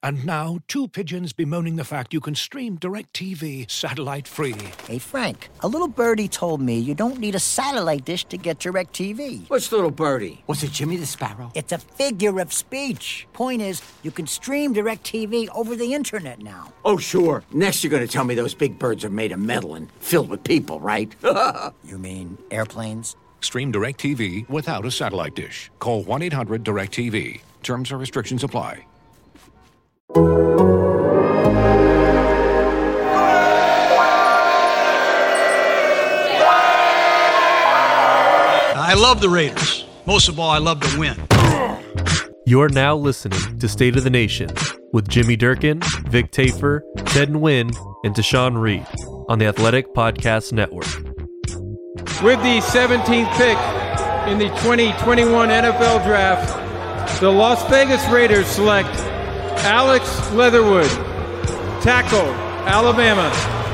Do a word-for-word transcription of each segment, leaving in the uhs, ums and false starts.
And now, two pigeons bemoaning the fact you can stream DirecTV satellite-free. Hey, Frank, a little birdie told me you don't need a satellite dish to get DirecTV. What's little birdie? Was it Jimmy the Sparrow? It's a figure of speech. Point is, you can stream DirecTV over the internet now. Oh, sure. Next you're going to tell me those big birds are made of metal and filled with people, right? You mean airplanes? Stream DirecTV without a satellite dish. Call one eight hundred direct T V. Terms and restrictions apply. I love the Raiders. Most of all, I love to win. You're now listening to State of the Nation with Jimmy Durkin, Vic Tafur, Ted Nguyen, and Tashawn Reed on the Athletic Podcast Network. With the seventeenth pick in the twenty twenty-one N F L Draft, the Las Vegas Raiders select Alex Leatherwood, tackle, Alabama.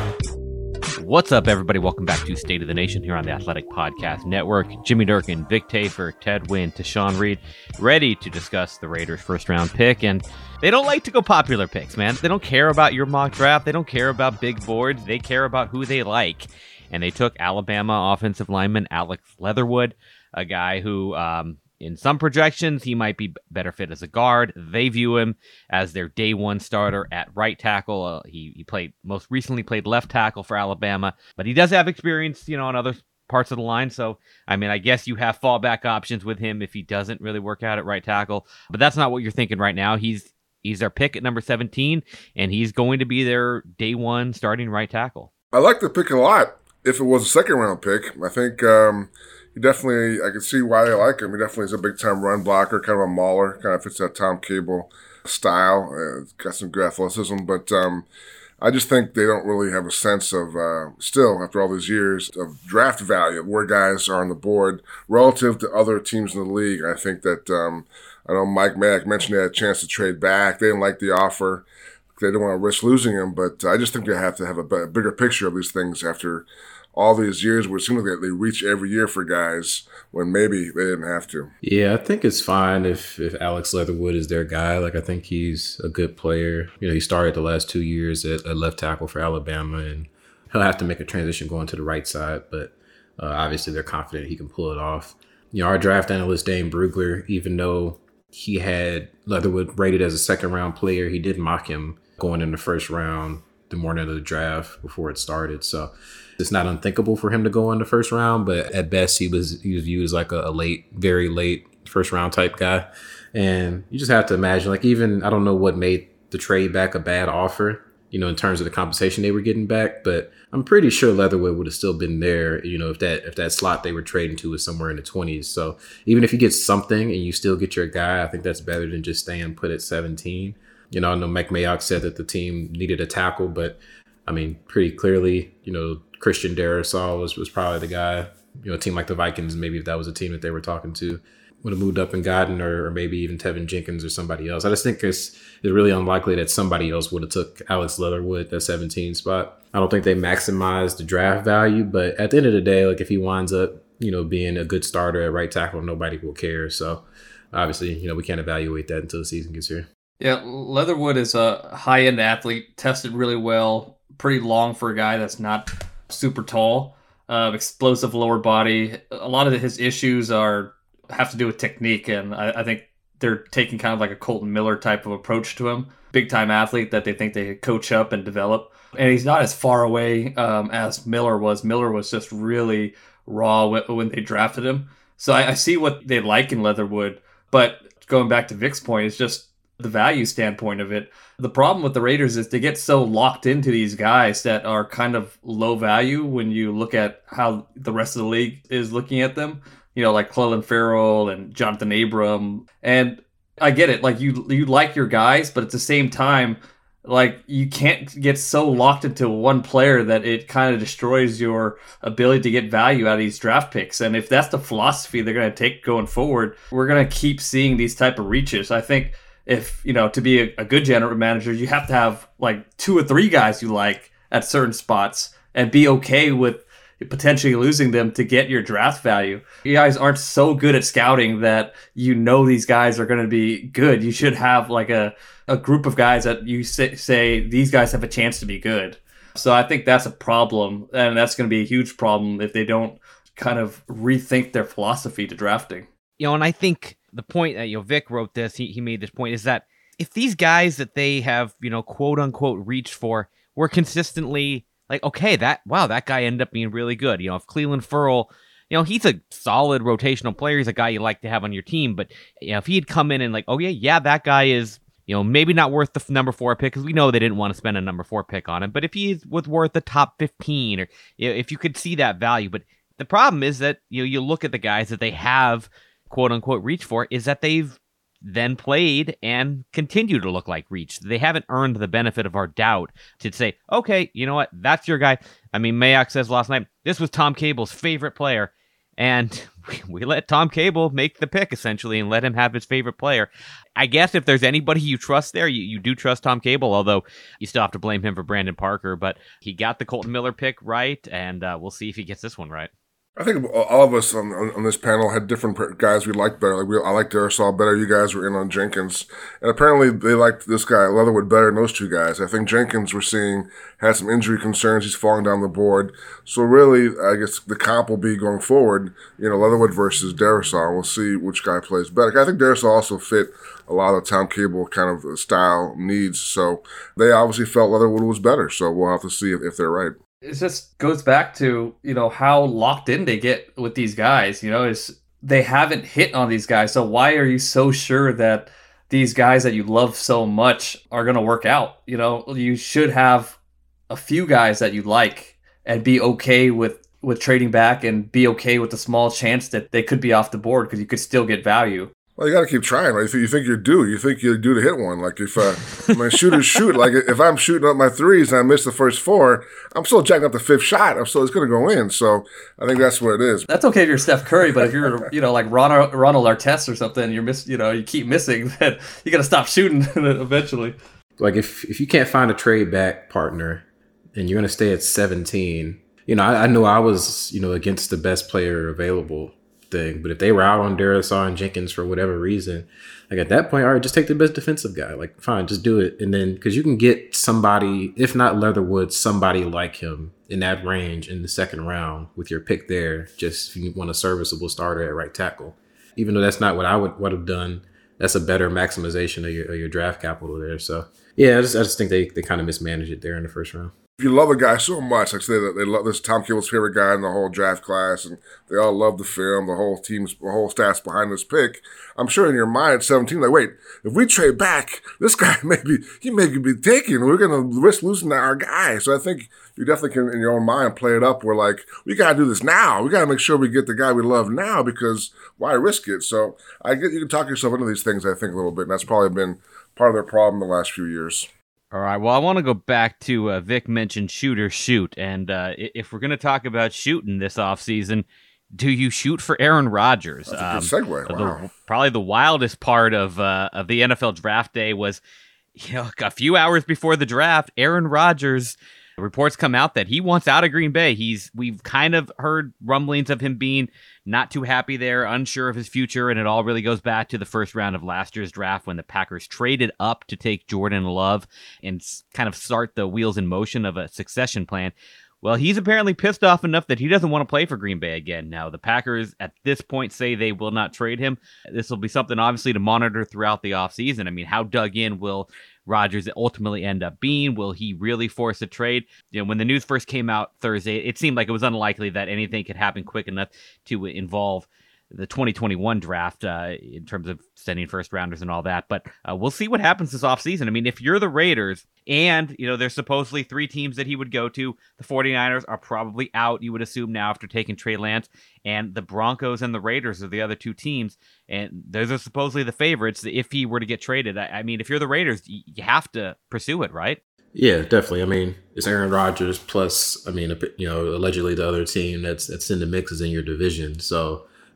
What's up, everybody? Welcome back to State of the Nation here on the Athletic Podcast Network. Jimmy Durkin, Vic Tafur, Ted Nguyen, Tashawn Reed, ready to discuss the Raiders' first-round pick. And they don't like to go popular picks, man. They don't care about your mock draft. They don't care about big boards. They care about who they like. And they took Alabama offensive lineman Alex Leatherwood, a guy who, um, in some projections, he might be better fit as a guard. They view him as their day one starter at right tackle. Uh, he, he played most recently played left tackle for Alabama, but he does have experience, you know, on other parts of the line. So, I mean, I guess you have fallback options with him if he doesn't really work out at right tackle. But that's not what you're thinking right now. He's he's their pick at number seventeen, and he's going to be their day one starting right tackle. I like the pick a lot. If it was a second round pick, I think um, he definitely, I can see why they like him. He definitely is a big time run blocker, kind of a mauler, kind of fits that Tom Cable style. Uh, got some good athleticism, but um, I just think they don't really have a sense of, uh, still, after all these years, of draft value, of where guys are on the board relative to other teams in the league. I think that, um, I know Mike Mayock mentioned they had a chance to trade back. They didn't like the offer. They don't want to risk losing him, but I just think they have to have a, b- a bigger picture of these things after all these years where it seems like they reach every year for guys when maybe they didn't have to. Yeah, I think it's fine if, if Alex Leatherwood is their guy. Like, I think he's a good player. You know, he started the last two years at, at left tackle for Alabama, and he'll have to make a transition going to the right side, but uh, obviously they're confident he can pull it off. You know, our draft analyst, Dane Brugler, even though he had Leatherwood rated as a second-round player, he did mock him going in the first round the morning of the draft before it started. So it's not unthinkable for him to go in the first round, but at best he was he was viewed as like a, a late, very late first round type guy. And you just have to imagine, like, even I don't know what made the trade back a bad offer, you know, in terms of the compensation they were getting back, but I'm pretty sure Leatherwood would have still been there, you know, if that if that slot they were trading to was somewhere in the twenties. So even if you get something and you still get your guy, I think that's better than just staying put at seventeen. You know, I know Mike Mayock said that the team needed a tackle, but I mean, pretty clearly, you know, Christian Darrisaw was, was probably the guy. You know, a team like the Vikings, maybe if that was a team that they were talking to, would have moved up and gotten, or, or maybe even Tevin Jenkins or somebody else. I just think it's, it's really unlikely that somebody else would have took Alex Leatherwood at seventeen spot. I don't think they maximized the draft value, but at the end of the day, like, if he winds up, you know, being a good starter at right tackle, nobody will care. So obviously, you know, we can't evaluate that until the season gets here. Yeah, Leatherwood is a high-end athlete, tested really well, pretty long for a guy that's not super tall, uh, explosive lower body. A lot of his issues are have to do with technique, and I, I think they're taking kind of like a Colton Miller type of approach to him. Big-time athlete that they think they could coach up and develop. And he's not as far away um, as Miller was. Miller was just really raw when, when they drafted him. So I, I see what they like in Leatherwood, but going back to Vic's point, it's just the value standpoint of it. The problem with the Raiders is they get so locked into these guys that are kind of low value when you look at how the rest of the league is looking at them. You know, like Clelin Ferrell and Jonathan Abram. And I get it. Like, you you like your guys, but at the same time, like, you can't get so locked into one player that it kind of destroys your ability to get value out of these draft picks. And if that's the philosophy they're going to take going forward, we're going to keep seeing these type of reaches. I think if, you know, to be a, a good general manager, you have to have like two or three guys you like at certain spots and be okay with, potentially losing them to get your draft value. You guys aren't so good at scouting that you know these guys are going to be good. You should have like a, a group of guys that you say, say these guys have a chance to be good. So I think that's a problem, and that's going to be a huge problem if they don't kind of rethink their philosophy to drafting. You know, and I think the point that, you know, Vic wrote this, he, he made this point, is that if these guys that they have, you know, quote unquote reached for were consistently like, okay, that, wow, that guy ended up being really good. You know, if Cleveland Ferrell, you know, he's a solid rotational player. He's a guy you like to have on your team. But, you know, if he had come in and like, oh yeah, yeah, that guy is, you know, maybe not worth the number four pick, because we know they didn't want to spend a number four pick on him. But if he was worth the top fifteen, or you know, if you could see that value. But the problem is that, you know, you look at the guys that they have, quote unquote, reach for, is that they've then played and continue to look like reach. They haven't earned the benefit of our doubt to say, okay, you know what, that's your guy. I mean, Mayock says last night, this was Tom Cable's favorite player. And we let Tom Cable make the pick, essentially, and let him have his favorite player. I guess if there's anybody you trust there, you, you do trust Tom Cable, although you still have to blame him for Brandon Parker. But he got the Colton Miller pick right, and uh, we'll see if he gets this one right. I think all of us on, on this panel had different guys we liked better. Like we, I liked Darrisaw better. You guys were in on Jenkins. And apparently they liked this guy, Leatherwood, better than those two guys. I think Jenkins, we're seeing, had some injury concerns. He's falling down the board. So really, I guess the comp will be going forward, you know, Leatherwood versus Darrisaw. We'll see which guy plays better. I think Darrisaw also fit a lot of Tom Cable kind of style needs. So they obviously felt Leatherwood was better. So we'll have to see if, if they're right. It just goes back to, you know, how locked in they get with these guys. You know, is they haven't hit on these guys. So why are you so sure that these guys that you love so much are going to work out? You know, you should have a few guys that you like and be okay with, with trading back, and be okay with the small chance that they could be off the board, because you could still get value. Well, you got to keep trying, right? If you think you're due, you think you're due to hit one. Like if uh, my shooters shoot, like if I'm shooting up my threes and I miss the first four, I'm still jacking up the fifth shot. I'm still it's going to go in. So I think that's what it is. That's okay if you're Steph Curry, but if you're, you know, like Ronald, Ronald Artest or something, and you're miss, you know, you keep missing, then you got to stop shooting eventually. Like if if you can't find a trade back partner and you're going to stay at seventeen, you know, I, I know I was, you know, against the best player available thing, but if they were out on Darrisaw and Jenkins for whatever reason, like at that point, all right, just take the best defensive guy. Like, fine, just do it. And then, because you can get somebody, if not Leatherwood, somebody like him in that range in the second round with your pick there, just if you want a serviceable starter at right tackle. Even though that's not what I would, would have done, that's a better maximization of your, of your draft capital there. So, yeah, I just, I just think they, they kind of mismanaged it there in the first round. If you love a guy so much, like say that they love this Tom Cable's favorite guy in the whole draft class, and they all love the film, the whole team's, the whole staff's behind this pick. I'm sure in your mind at seventeen, like, wait, if we trade back, this guy maybe he may be taken. We're going to risk losing our guy. So I think you definitely can, in your own mind, play it up. Where like we got to do this now. We got to make sure we get the guy we love now, because why risk it? So I get you can talk yourself into these things. I think a little bit, and that's probably been part of their problem the last few years. All right, well, I want to go back to uh, Vic mentioned shoot or shoot, and uh, if we're going to talk about shooting this offseason, do you shoot for Aaron Rodgers? That's a good segue. Um, wow. the, probably the wildest part of uh, of the N F L draft day was, you know, a few hours before the draft, Aaron Rodgers, reports come out that he wants out of Green Bay. He's we've kind of heard rumblings of him being not too happy there, unsure of his future, and it all really goes back to the first round of last year's draft when the Packers traded up to take Jordan Love and kind of start the wheels in motion of a succession plan. Well, he's apparently pissed off enough that he doesn't want to play for Green Bay again. Now, the Packers at this point say they will not trade him. This will be something obviously to monitor throughout the offseason. I mean, how dug in will Rodgers ultimately end up being? Will he really force a trade? You know, when the news first came out Thursday, it seemed like it was unlikely that anything could happen quick enough to involve the twenty twenty-one draft uh, in terms of sending first rounders and all that. But uh, we'll see what happens this offseason. I mean, if you're the Raiders and, you know, there's supposedly three teams that he would go to, the 49ers are probably out, you would assume now after taking Trey Lance, and the Broncos and the Raiders are the other two teams. And those are supposedly the favorites if he were to get traded. I, I mean, if you're the Raiders, you have to pursue it, right? Yeah, definitely. I mean, it's Aaron Rodgers plus, I mean, you know, allegedly the other team that's that's in the mix is in your division. So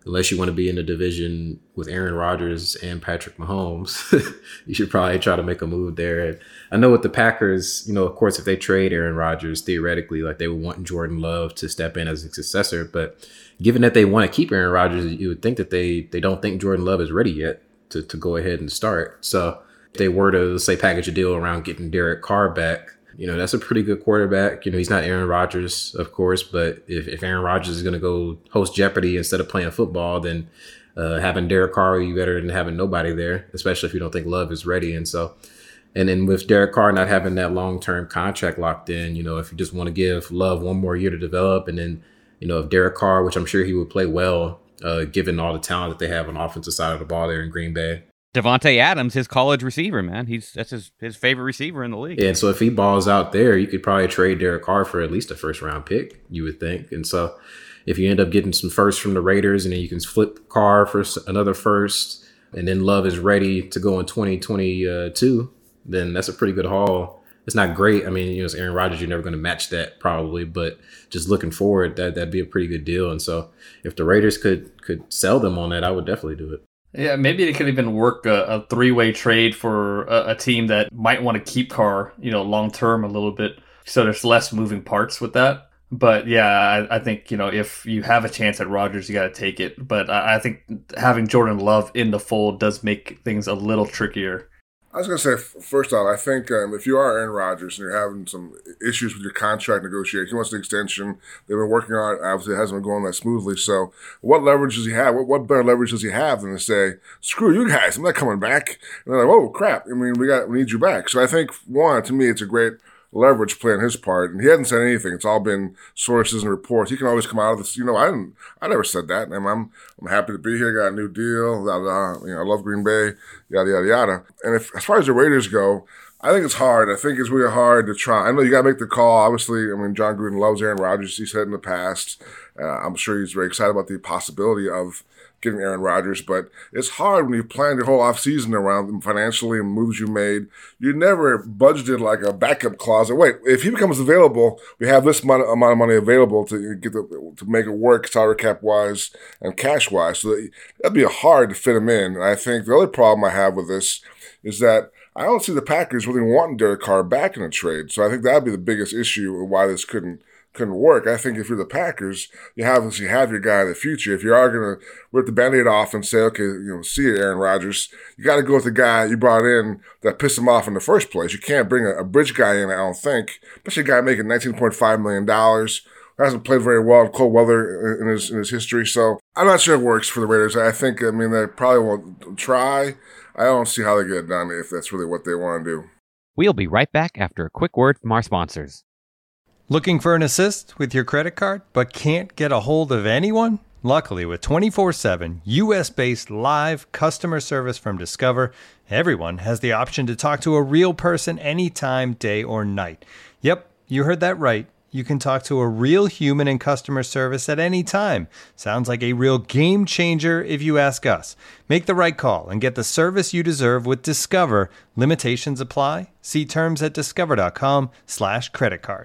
unless you want to be in a division with Aaron Rodgers and Patrick Mahomes, you should probably try to make a move there. And I know with the Packers, you know, of course, if they trade Aaron Rodgers, theoretically, like they would want Jordan Love to step in as a successor. But given that they want to keep Aaron Rodgers, you would think that they they don't think Jordan Love is ready yet to, to go ahead and start. So if they were to, let's say, package a deal around getting Derek Carr back, you know, that's a pretty good quarterback. You know, he's not Aaron Rodgers, of course, but if, if Aaron Rodgers is going to go host Jeopardy instead of playing football, then uh, having Derek Carr would be better than having nobody there, especially if you don't think Love is ready. And so, and then with Derek Carr not having that long-term contract locked in, you know, if you just want to give Love one more year to develop, and then, you know, if Derek Carr, which I'm sure he would play well, uh, given all the talent that they have on the offensive side of the ball there in Green Bay. Devontae Adams, his college receiver, man. He's that's his, his favorite receiver in the league. Yeah, and so if he balls out there, you could probably trade Derek Carr for at least a first round pick, you would think. And so if you end up getting some firsts from the Raiders, and then you can flip Carr for another first, and then Love is ready to go in twenty twenty-two, then that's a pretty good haul. It's not great. I mean, you know, it's Aaron Rodgers. You're never going to match that probably, but just looking forward, that that'd be a pretty good deal. And so if the Raiders could could sell them on that, I would definitely do it. Yeah, maybe they could even work a, a three-way trade for a, a team that might want to keep Carr, you know, long-term a little bit. So there's less moving parts with that. But yeah, I, I think, you know, if you have a chance at Rodgers, you got to take it. But I, I think having Jordan Love in the fold does make things a little trickier. I was going to say, first off, I think um, if you are Aaron Rodgers and you're having some issues with your contract negotiation, he wants the extension. They've been working on it. Obviously, it hasn't been going that smoothly. So what leverage does he have? What, what better leverage does he have than to say, screw you guys, I'm not coming back? And they're like, oh, crap. I mean, we got we need you back. So I think, one, to me, it's a great leverage play on his part, and he hasn't said anything. It's all been sources and reports. He can always come out of this. You know, I didn't. I never said that. And I'm I'm happy to be here. Got a new deal. Blah, blah, you know, I love Green Bay. Yada yada yada. And if as far as the Raiders go, I think it's hard. I think it's really hard to try. I know you got to make the call. Obviously, I mean, John Gruden loves Aaron Rodgers. He said in the past. Uh, I'm sure he's very excited about the possibility of getting Aaron Rodgers, but it's hard when you planned your whole offseason around them financially and moves you made. You never budgeted like a backup clause. Wait, if he becomes available, we have this amount of money available to get the, to make it work salary cap wise and cash wise. So that'd be hard to fit him in. And I think the other problem I have with this is that I don't see the Packers really wanting Derek Carr back in a trade. So I think that'd be the biggest issue of why this couldn't couldn't work. I think if you're the Packers, you have you have your guy in the future. If you are going to rip the Band-Aid off and say, okay, you know, see you, Aaron Rodgers, you got to go with the guy you brought in that pissed him off in the first place. You can't bring a, a bridge guy in, I don't think, especially a guy making nineteen point five million dollars, who hasn't played very well in cold weather in his in his history. So I'm not sure it works for the Raiders. I think, I mean, they probably won't try. I don't see how they get it done if that's really what they want to do. We'll be right back after a quick word from our sponsors. Looking for an assist with your credit card, but can't get a hold of anyone? Luckily, with twenty-four seven U S-based live customer service from Discover, everyone has the option to talk to a real person anytime, day or night. Yep, you heard that right. You can talk to a real human in customer service at any time. Sounds like a real game changer if you ask us. Make the right call and get the service you deserve with Discover. Limitations apply. See terms at discover.com slash credit card.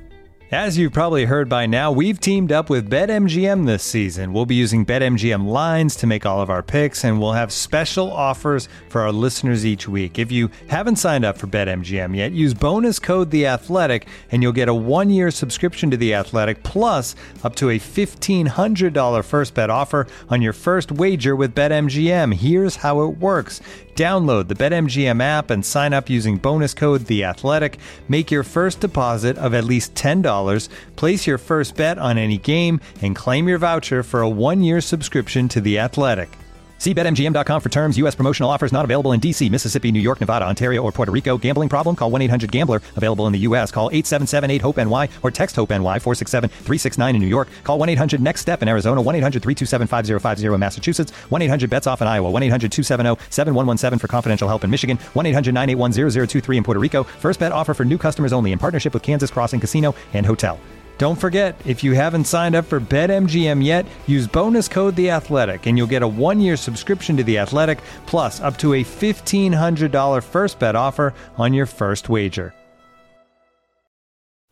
As you've probably heard by now, we've teamed up with BetMGM this season. We'll be using BetMGM lines to make all of our picks, and we'll have special offers for our listeners each week. If you haven't signed up for BetMGM yet, use bonus code The Athletic, and you'll get a one-year subscription to The Athletic, plus up to a fifteen hundred dollars first bet offer on your first wager with BetMGM. Here's how it works. Download the BetMGM app and sign up using bonus code The Athletic. Make your first deposit of at least ten dollars. Place your first bet on any game and claim your voucher for a one-year subscription to The Athletic. See Bet M G M dot com for terms. U S promotional offers not available in D C, Mississippi, New York, Nevada, Ontario, or Puerto Rico. Gambling problem? Call one eight hundred gambler. Available in the U S. Call eight seven seven eight hope N Y or text HOPE-NY four six seven three six nine in New York. Call one eight hundred next step in Arizona. one eight hundred three two seven five zero five zero in Massachusetts. one eight hundred bets off in Iowa. one eight hundred two seven zero seven one one seven for confidential help in Michigan. one eight hundred nine eight one zero zero two three in Puerto Rico. First bet offer for new customers only in partnership with Kansas Crossing Casino and Hotel. Don't forget, if you haven't signed up for BetMGM yet, use bonus code The Athletic, and you'll get a one-year subscription to The Athletic, plus up to a fifteen hundred dollars first bet offer on your first wager.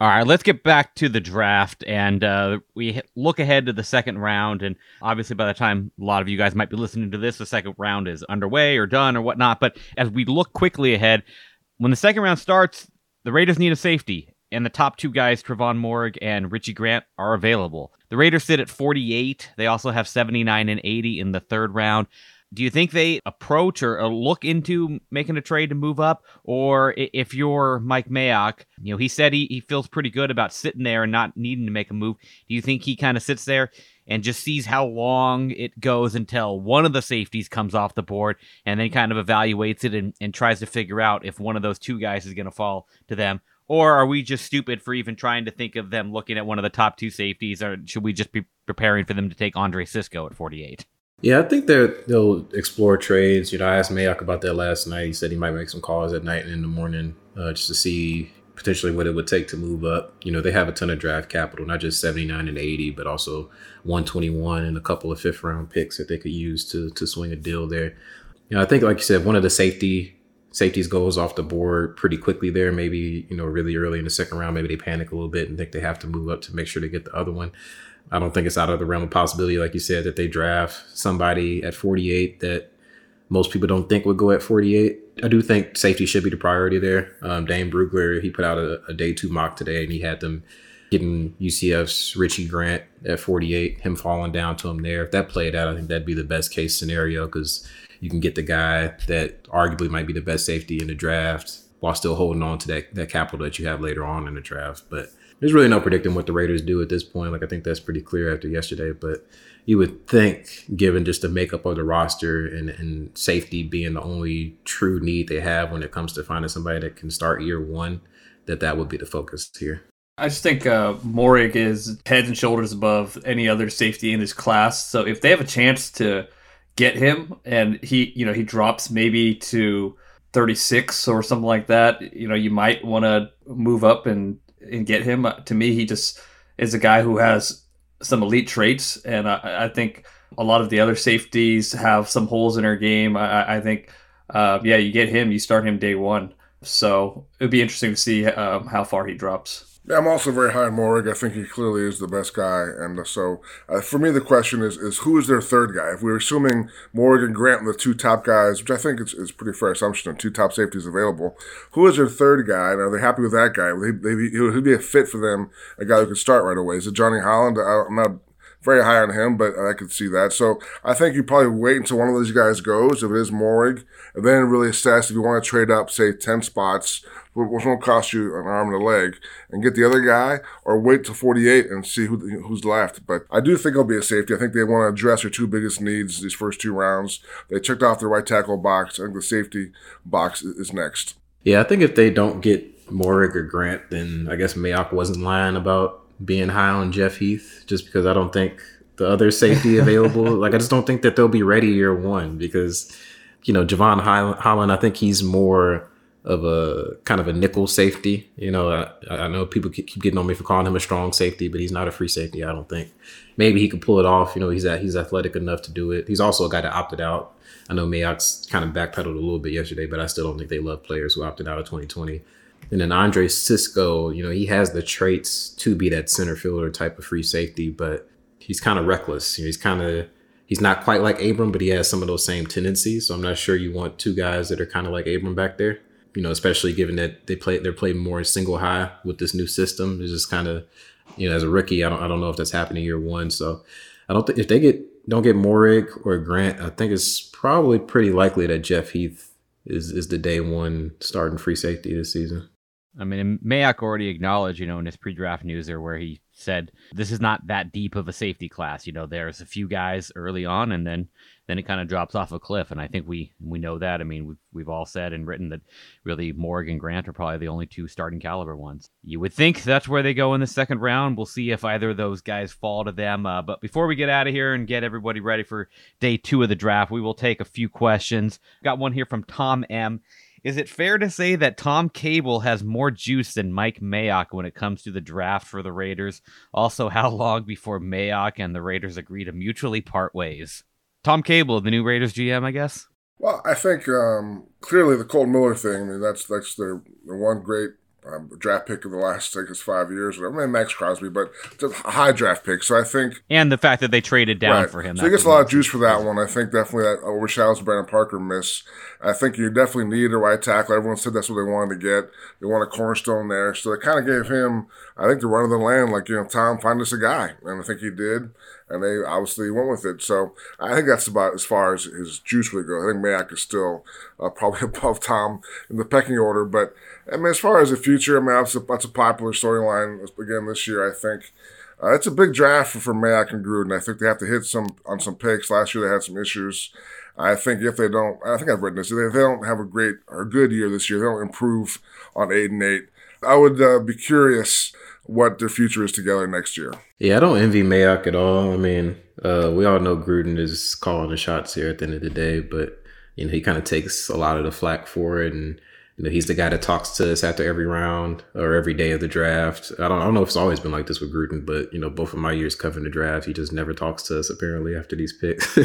All right, let's get back to the draft, and uh, we look ahead to the second round, and obviously by the time a lot of you guys might be listening to this, the second round is underway or done or whatnot, but as we look quickly ahead, when the second round starts, the Raiders need a safety, and the top two guys, Trevon Moehrig and Richie Grant, are available. The Raiders sit at forty-eight. They also have seventy-nine and eighty in the third round. Do you think they approach or look into making a trade to move up? Or if you're Mike Mayock, you know, he said he, he feels pretty good about sitting there and not needing to make a move. Do you think he kind of sits there and just sees how long it goes until one of the safeties comes off the board and then kind of evaluates it and, and tries to figure out if one of those two guys is going to fall to them? Or are we just stupid for even trying to think of them looking at one of the top two safeties? Or should we just be preparing for them to take Andre Cisco at forty-eight? Yeah, I think they're, they'll explore trades. You know, I asked Mayock about that last night. He said he might make some calls at night and in the morning uh, just to see potentially what it would take to move up. You know, they have a ton of draft capital, not just seventy-nine and eighty, but also one twenty-one and a couple of fifth round picks that they could use to to swing a deal there. You know, I think, like you said, one of the safety safeties goes off the board pretty quickly there. Maybe, you know, really early in the second round, maybe they panic a little bit and think they have to move up to make sure they get the other one. I don't think it's out of the realm of possibility, like you said, that they draft somebody at forty-eight that most people don't think would go at forty-eight. I do think safety should be the priority there. Um, Dane Brugler, he put out a, a day two mock today, and he had them getting U C F's Richie Grant at forty-eight, him falling down to him there. If that played out, I think that'd be the best case scenario because you can get the guy that arguably might be the best safety in the draft while still holding on to that, that capital that you have later on in the draft. But there's really no predicting what the Raiders do at this point. Like, I think that's pretty clear after yesterday. But you would think, given just the makeup of the roster and, and safety being the only true need they have when it comes to finding somebody that can start year one, that that would be the focus here. I just think uh, Moehrig is heads and shoulders above any other safety in his class. So if they have a chance to get him and he, you know, he drops maybe to thirty-six or something like that, you know, you might want to move up and, and get him. To me, he just is a guy who has some elite traits. And I, I think a lot of the other safeties have some holes in their game. I, I think, uh, yeah, you get him, you start him day one. So it'd be interesting to see um, how far he drops. Yeah, I'm also very high on Moehrig. I think he clearly is the best guy. And so uh, for me, the question is, is who is their third guy? If we're assuming Moehrig and Grant are the two top guys, which I think is, is a pretty fair assumption of two top safeties available, who is their third guy? And are they happy with that guy? Would they, they, who'd be a fit for them, a guy who could start right away? Is it Johnny Holland? I, I'm not very high on him, but I could see that. So I think you probably wait until one of these guys goes, if it is Moehrig, and then really assess if you want to trade up, say, ten spots, which won't cost you an arm and a leg, and get the other guy, or wait till forty-eight and see who who's left. But I do think it'll be a safety. I think they want to address their two biggest needs these first two rounds. They checked off the right tackle box. I think the safety box is next. Yeah, I think if they don't get Moehrig or Grant, then I guess Mayock wasn't lying about being high on Jeff Heath, just because I don't think the other safety available, like I just don't think that they'll be ready year one because, you know, Javon Holland, I think he's more of a kind of a nickel safety. You know, I, I know people keep getting on me for calling him a strong safety, but he's not a free safety, I don't think. Maybe he could pull it off. You know, he's at, he's athletic enough to do it. He's also a guy that opted out. I know Mayock's kind of backpedaled a little bit yesterday, but I still don't think they love players who opted out of twenty twenty. And then Andre Cisco, you know, he has the traits to be that center fielder type of free safety, but he's kind of reckless. You know, he's kind of, he's not quite like Abram, but he has some of those same tendencies. So I'm not sure you want two guys that are kind of like Abram back there, you know, especially given that they play, they're playing more single high with this new system. It's just kind of, you know, as a rookie, I don't, I don't know if that's happening year one. So I don't think if they get, don't get Moehrig or Grant, I think it's probably pretty likely that Jeff Heath is, is the day one starting free safety this season. I mean, Mayock already acknowledged, you know, in his pre-draft newser where he said this is not that deep of a safety class. You know, there's a few guys early on, and then then it kind of drops off a cliff. And I think we we know that. I mean, we've, we've all said and written that really Moehrig and Grant are probably the only two starting caliber ones. You would think that's where they go in the second round. We'll see if either of those guys fall to them. Uh, but before we get out of here and get everybody ready for day two of the draft, we will take a few questions. Got one here from Tom M. Is it fair to say that Tom Cable has more juice than Mike Mayock when it comes to the draft for the Raiders? Also, how long before Mayock and the Raiders agree to mutually part ways? Tom Cable, the new Raiders G M, I guess? Well, I think um, clearly the Colton Miller thing, I mean, that's that's their, their one great um, draft pick of the last, I guess, five years. Whatever. I mean, Max Crosby, but it's a high draft pick. So I think, and the fact that they traded down right. for him. So he gets a lot of juice for that one. I think definitely that overshadows Brandon Parker miss. I think you definitely need a right tackle. Everyone said that's what they wanted to get. They want a cornerstone there. So they kind of gave him, I think, the run of the land. Like, you know, Tom, find us a guy. And I think he did. And they obviously went with it. So I think that's about as far as his juice would go. I think Mayock is still uh, probably above Tom in the pecking order. But, I mean, as far as the future, I mean, that's a, that's a popular storyline again this year, I think. Uh, it's a big draft for, for Mayock and Gruden. I think they have to hit some on some picks. Last year they had some issues. I think if they don't, I think I've written this, if they don't have a great or good year this year, they don't improve on eight and eight, I would uh, be curious what their future is together next year. Yeah, I don't envy Mayock at all. I mean, uh, we all know Gruden is calling the shots here at the end of the day, but you know, he kind of takes a lot of the flack for it, and you know, he's the guy that talks to us after every round or every day of the draft. I don't, I don't know if it's always been like this with Gruden, but you know, both of my years covering the draft, he just never talks to us apparently after these picks.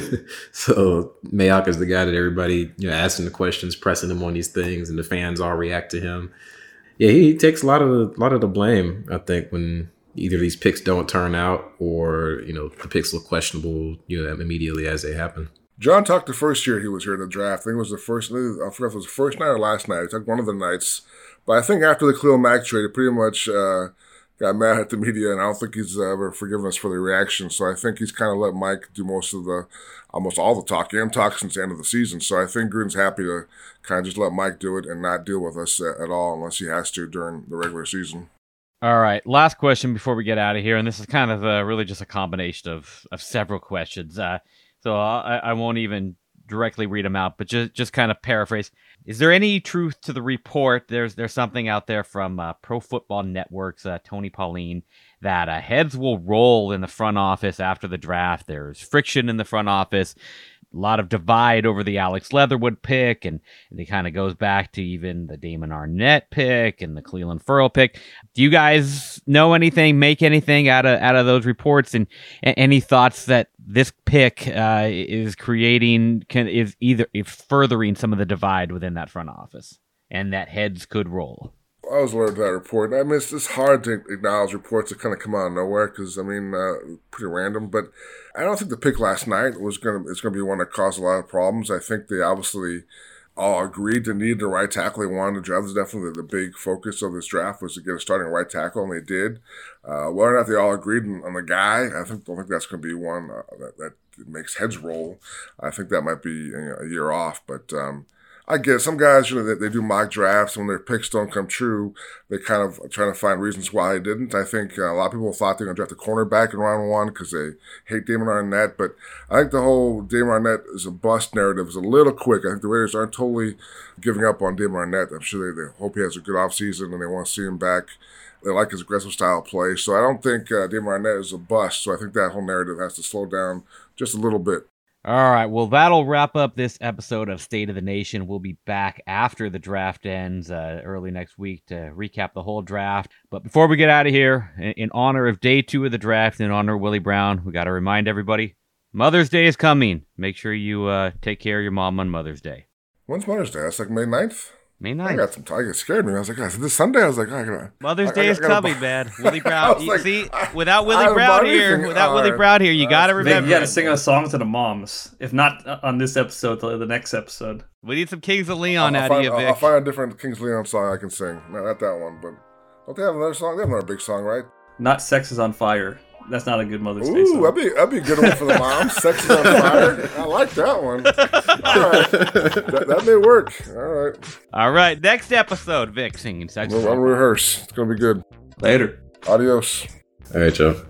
So Mayock is the guy that everybody, you know, asking the questions, pressing him on these things, and the fans all react to him. Yeah, he takes a lot of the, lot of the blame, I think, when either these picks don't turn out or, you know, the picks look questionable, you know, immediately as they happen. John talked the first year he was here in the draft. I think it was the first, I forgot if it was the first night or last night. He talked one of the nights. But I think after the Khalil Mack trade, he pretty much uh, got mad at the media, and I don't think he's ever forgiven us for the reaction. So I think he's kind of let Mike do most of the, almost all the talk, and talk since the end of the season. So I think Gruden's happy to kind of just let Mike do it and not deal with us at all unless he has to during the regular season. All right, last question before we get out of here, and this is kind of uh, really just a combination of, of several questions. Uh, so I, I won't even directly read them out, but just just kind of paraphrase. Is there any truth to the report? There's there's something out there from uh, Pro Football Network's uh, Tony Pauline that uh, heads will roll in the front office after the draft. There's friction in the front office. A lot of divide over the Alex Leatherwood pick, and, and it kind of goes back to even the Damon Arnett pick and the Cleveland Ferrell pick. Do you guys know anything, make anything out of out of those reports, and, and any thoughts that this pick uh, is creating, can is either is furthering some of the divide within that front office, and that heads could roll? I was aware of that report. I mean, it's just hard to acknowledge reports that kind of come out of nowhere because, I mean, uh, pretty random. But I don't think the pick last night was going to, it's going to be one that caused a lot of problems. I think they obviously all agreed to need the right tackle they wanted to draft. That's definitely the big focus of this draft was to get a starting right tackle, and they did. Uh, whether or not they all agreed on, on the guy, I think, don't think that's going to be one uh, that, that makes heads roll. I think that might be you know, a year off, but um, I get some guys, you know, they, they do mock drafts. When their picks don't come true, they kind of trying to find reasons why they didn't. I think uh, a lot of people thought they were going to draft a cornerback in round one because they hate Damon Arnett. But I think the whole Damon Arnett is a bust narrative is a little quick. I think the Raiders aren't totally giving up on Damon Arnett. I'm sure they, they hope he has a good offseason and they want to see him back. They like his aggressive style of play. So I don't think uh, Damon Arnett is a bust. So I think that whole narrative has to slow down just a little bit. All right, well, that'll wrap up this episode of State of the Nation. We'll be back after the draft ends uh, early next week to recap the whole draft. But before we get out of here, in, in honor of day two of the draft, in honor of Willie Brown, we got to remind everybody, Mother's Day is coming. Make sure you uh, take care of your mom on Mother's Day. When's Mother's Day? That's like May ninth? May ninth. I got some time. It scared me. I was like, oh, this Sunday? I was like, oh, I gotta, Mother's I, Day I, is I gotta, coming, man. Willie Brown. You like, see, without Willie I Brown here, anything. without All Willie right. Brown here, you got to Vic, remember. you got to sing a song to the moms. If not on this episode, the, the next episode. We need some Kings of Leon I'll, out I'll of find, you, I'll, Vic. I'll find a different Kings Leon song I can sing. No, not that one, but don't they have another song? They have another big song, right? Not Sex is on Fire. That's not a good Mother's Day Ooh, song. that'd be, that'd be a good one for the moms. Sex is on fire. I like that one. All right. That, that may work. All right. All right, next episode, Vic singing Sex is We'll on rehearse. It's going to be good. Later. Adios. All right, Joe.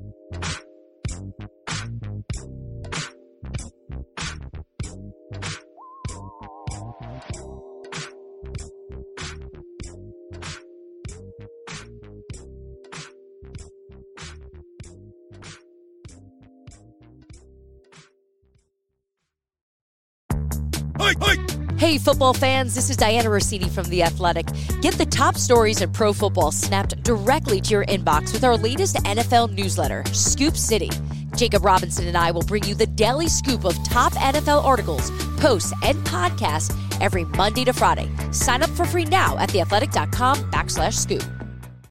Hey, football fans, this is Diana Rossini from The Athletic. Get the top stories in pro football snapped directly to your inbox with our latest N F L newsletter, Scoop City. Jacob Robinson and I will bring you the daily scoop of top N F L articles, posts, and podcasts every Monday to Friday. Sign up for free now at theathletic.com backslash scoop.